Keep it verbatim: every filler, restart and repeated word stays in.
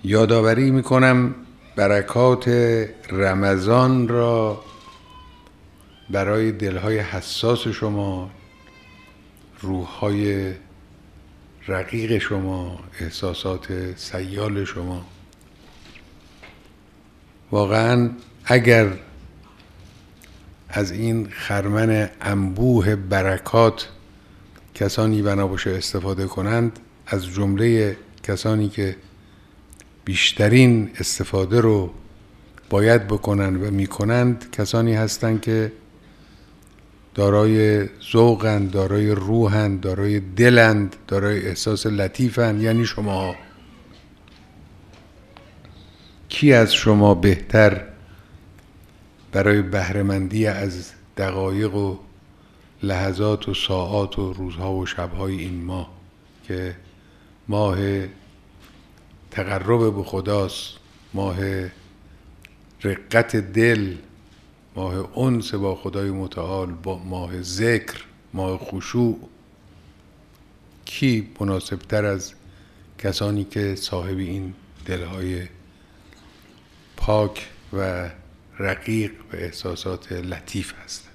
یادآوری میکنم برکات رمضان را برای دلهای حساس شما، روحهای رقیق شما، احساسات سیال شما. واقعا اگر از این خرمن انبوه برکات کسانی بنا باشه استفاده کنند، از جمله کسانی که بیشترین استفاده رو باید بکنند و میکنند کسانی هستند که دارای ذوقند، دارای روحند، دارای دلند، دارای احساس لطیفند، یعنی شما. کی از شما بهتر برای بهره‌مندی از دقایق و لحظات و ساعات و روزها و شبهای این ماه که ماه تقرب به خداست، ماه رقت دل، ماه انس با خدای متعال، با ماه ذکر، ماه خشوع. کی مناسبتر از کسانی که صاحب این دلهای پاک و رقیق و احساسات لطیف هستند؟